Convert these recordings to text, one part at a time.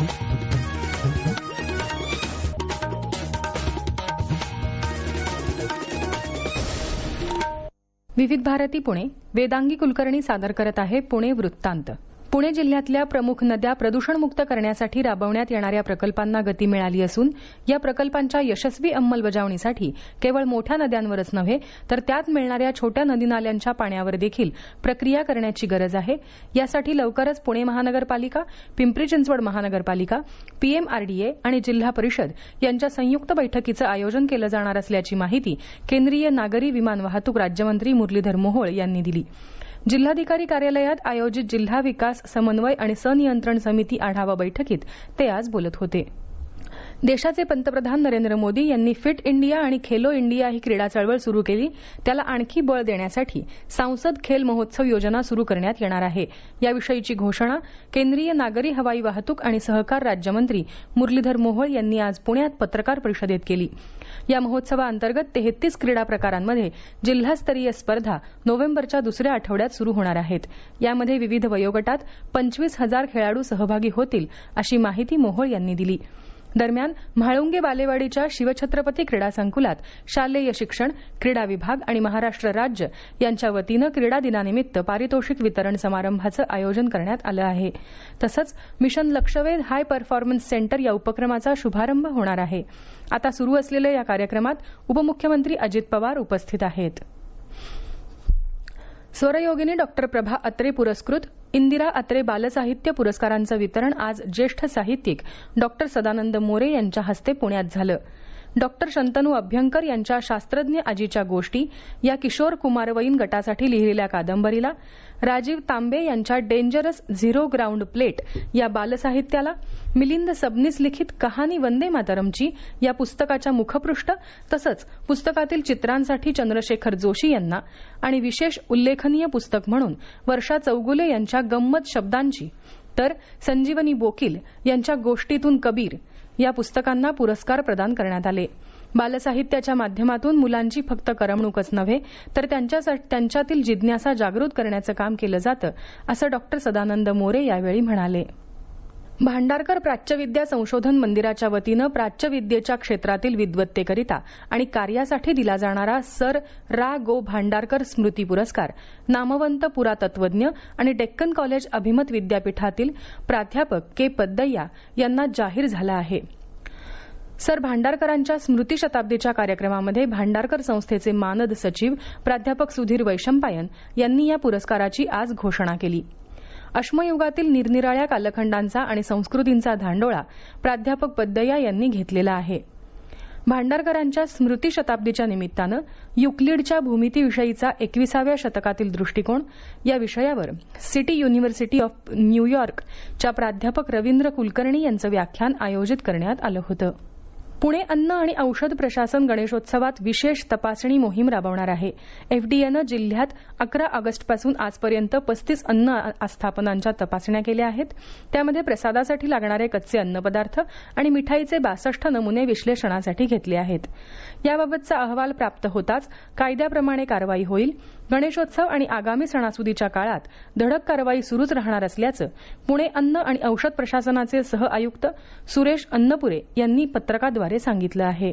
विविध भारती पुणे वेदांगी कुलकर्णी सादर करत आहे पुणे वृत्तांत. पुणे जिल्ह्यातल्या प्रमुख नद्या प्रदूषणमुक्त करण्यासाठी राबवण्यात येणाऱ्या प्रकल्पांना गती मिळाली असून या प्रकल्पांच्या यशस्वी अंमलबजावणीसाठी केवळ मोठ्या नद्यांवरच नव्हे तर त्यात मिळणाऱ्या छोट्या नदी नाल्यांच्या पाण्यावर देखील प्रक्रिया करण्याची गरज आहे. यासाठी लवकरच पुणे महानगरपालिका, पिंपरी चिंचवड महानगरपालिका, पीएमआरडीए आणि जिल्हा परिषद यांच्या संयुक्त बैठकीचं आयोजन केलं जाणार असल्याची माहिती केंद्रीय नागरी विमान वाहतूक राज्यमंत्री मुरलीधर मोहोळ यांनी दिली. जिल्हाधिकारी कार्यालयात आयोजित जिल्हा विकास समन्वय आणि सनियंत्रण समिती आढावा बैठकीत ते आज बोलत होते. देशाचे पंतप्रधान नरेंद्र मोदी यांनी फिट इंडिया आणि खेलो इंडिया ही क्रीडा चळवळ सुरू केली. त्याला आणखी बळ देण्यासाठी सांसद खेल महोत्सव योजना सुरू करण्यात येणार आहे. याविषयीची घोषणा केंद्रीय नागरी हवाई वाहतूक आणि सहकार राज्यमंत्री मुरलीधर मोहोळ यांनी आज पुण्यात पत्रकार परिषदेत केली. या महोत्सवाअंतर्गत 33 क्रीडा प्रकारांमध्ये जिल्हास्तरीय स्पर्धा नोव्हेंबरच्या दुसऱ्या आठवड्यात सुरू होणार आहेत. यामध्ये विविध वयोगटात 25,000 खेळाडू सहभागी होतील अशी माहिती मोहोळ यांनी दिली. दरम्यान म्हाळुंगे बालेवाडीच्या शिवछत्रपती क्रीडा संकुलात शालेय शिक्षण, क्रीडा विभाग आणि महाराष्ट्र राज्य यांच्या वतीनं क्रीडा दिनानिमित्त पारितोषिक वितरण समारंभाचं आयोजन करण्यात आलं आहे. तसंच mission Lakshyavedh high performance centre या उपक्रमाचा शुभारंभ होणार आहे. आता सुरू असलेल्या या कार्यक्रमात उपमुख्यमंत्री अजित पवार उपस्थित आहेत. स्वरयोगिनी डॉक्टर प्रभा अत्रे पुरस्कृत इंदिरा अत्रे बालसाहित्य पुरस्कारांचं वितरण आज ज्येष्ठ साहित्यिक डॉक्टर सदानंद मोरे यांच्या हस्ते पुण्यात झालं. डॉक्टर शंतनू अभ्यंकर यांच्या शास्त्रज्ञ आजीच्या गोष्टी या किशोर कुमारवयीन गटासाठी लिहिलेल्या कादंबरीला, राजीव तांबे यांच्या डेंजरस झिरो ग्राउंड प्लेट या बालसाहित्याला, मिलिंद सबनीस लिखित कहाणी वंदे मातरमची या पुस्तकाच्या मुखपृष्ठ तसंच पुस्तकातील चित्रांसाठी चंद्रशेखर जोशी यांना आणि विशेष उल्लेखनीय पुस्तक म्हणून वर्षा चौगुले यांच्या गंमत शब्दांची तर संजीवनी बोकील यांच्या गोष्टीतून कबीर या पुस्तकांना पुरस्कार प्रदान करण्यात आले. बालसाहित्याच्या माध्यमातून मुलांची फक्त करमणूकच नव्हे तर त्यांच्यातील जिज्ञासा जागृत करण्याचं काम केलं जातं असं डॉक्टर सदानंद मोरे यावेळी म्हणाले. भांडारकर प्राच्यविद्या संशोधन मंदिराच्या वतीनं प्राच्यविद्येच्या क्षेत्रातील विद्वत्तेकरिता आणि कार्यासाठी दिला जाणारा सर रा गो भांडारकर स्मृती पुरस्कार नामवंत पुरातत्वज्ञ आणि डेक्कन कॉलेज अभिमत विद्यापीठातील प्राध्यापक के पद्दय्या यांना जाहीर झाला आहे. सर भांडारकरांच्या स्मृती शताब्दीच्या कार्यक्रमामध्ये भांडारकर संस्थेचे मानद सचिव प्राध्यापक सुधीर वैशंपायन यांनी या पुरस्काराची आज घोषणा केली. अश्मयुगातील निरनिराळ्या कालखंडांचा आणि संस्कृतींचा धांडोळा प्राध्यापक पद्दय्या यांनी घेतलेला आहे. भांडारकरांच्या स्मृती शताब्दीच्या निमित्तानं युक्लिडच्या भूमितीविषयीचा 21व्या शतकातील दृष्टिकोन या विषयावर सिटी युनिव्हर्सिटी ऑफ न्यूयॉर्कच्या प्राध्यापक रवींद्र कुलकर्णी यांचं व्याख्यान आयोजित करण्यात आलं होतं. पुणे अन्न आणि औषध प्रशासन गणेशोत्सवात विशेष तपासणी मोहीम राबवणार आहे. एफडीएनं जिल्ह्यात 11 ऑगस्टपासून आजपर्यंत 35 अन्न आस्थापनांच्या तपासण्या केल्या आहेत. त्यामध्ये प्रसादासाठी लागणारे कच्चे अन्नपदार्थ आणि मिठाईचे 62 नमुने विश्लेषणासाठी घेतले आहेत. याबाबतचा अहवाल प्राप्त होताच कायद्याप्रमाणे कारवाई होईल. गणेशोत्सव आणि आगामी सणासुदीच्या काळात धडक कारवाई सुरूच राहणार असल्याचं पुणे अन्न आणि औषध प्रशासनाचे सह आयुक्त सुरेश अन्नपुरे यांनी पत्रकाद्वारे सांगितलं आहे.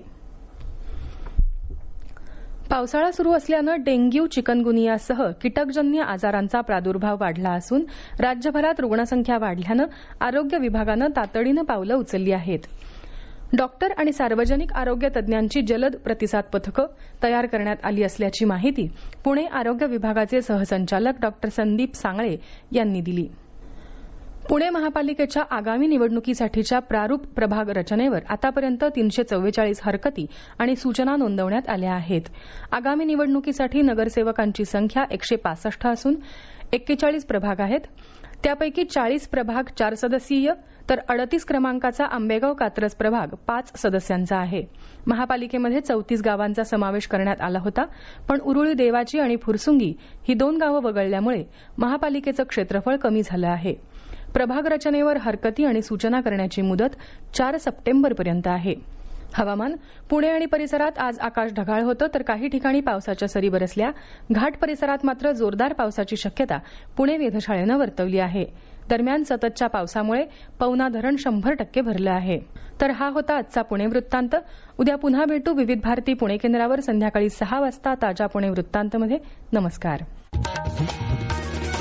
पावसाळा सुरू असल्यानं डेंग्यू, चिकनगुनियासह कीटकजन्य आजारांचा प्रादुर्भाव वाढला असून राज्यभरात रुग्णसंख्या वाढल्यानं आरोग्य विभागानं तातडीनं पावलं उचलली आहेत. डॉक्टर आणि सार्वजनिक आरोग्य तज्ज्ञांची जलद प्रतिसाद पथकं तयार करण्यात आली असल्याची माहिती पुणे आरोग्य विभागाचे सहसंचालक डॉक्टर संदीप सांगळे यांनी दिली. पुणे महापालिकेच्या आगामी निवडणुकीसाठीच्या प्रारूप प्रभाग रचनेवर आतापर्यंत 344 हरकती आणि सूचना नोंदवण्यात आल्या आहेत. आगामी निवडणुकीसाठी नगरसेवकांची संख्या 165 असून 41 प्रभाग आहेत. त्यापैकी 40 प्रभाग 4 सदस्यीय तर 38 क्रमांकाचा आंबेगाव कात्रज प्रभाग 5 सदस्यांचा आहे. महापालिकेमध्ये 34 गावांचा समावेश करण्यात आला होता, पण उरुळी देवाची आणि फुरसुंगी ही 2 गावं वगळल्यामुळे महापालिकेचं क्षेत्रफळ कमी झालं आहे. प्रभाग रचनेवर हरकती आणि सूचना करण्याची मुदत 4 सप्टेंबरपर्यंत आहे. हवामान. पुणे आणि परिसरात आज आकाश ढगाळ होतं तर काही ठिकाणी पावसाच्या सरी बरसल्या. घाट परिसरात मात्र जोरदार पावसाची शक्यता पुणे वेधशाळेनं वर्तवली आहे. दरम्यान सततच्या पावसामुळे पवना धरण 100% भरलं आहे. तर हा होता आजचा पुणे वृत्तांत. उद्या पुन्हा भेटू विविध भारती पुणे केंद्रावर संध्याकाळी 6 वाजता ताज्या पुणे वृत्तांतमध्ये. नमस्कार.